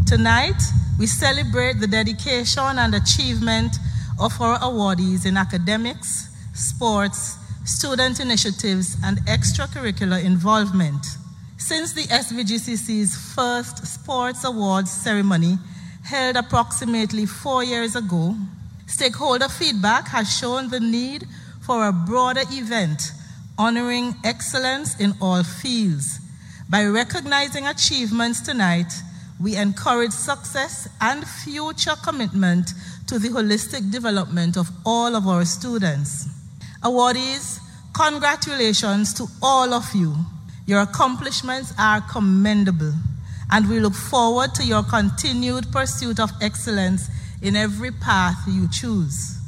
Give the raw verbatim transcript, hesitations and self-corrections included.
Tonight, we celebrate the dedication and achievement of our awardees in academics, sports, student initiatives, and extracurricular involvement. Since the S V G C C's first Sports Awards ceremony, held approximately four years ago, stakeholder feedback has shown the need for a broader event honoring excellence in all fields. By recognizing achievements tonight, we encourage success and future commitment to the holistic development of all of our students. Awardees, congratulations to all of you. Your accomplishments are commendable, and we look forward to your continued pursuit of excellence in every path you choose.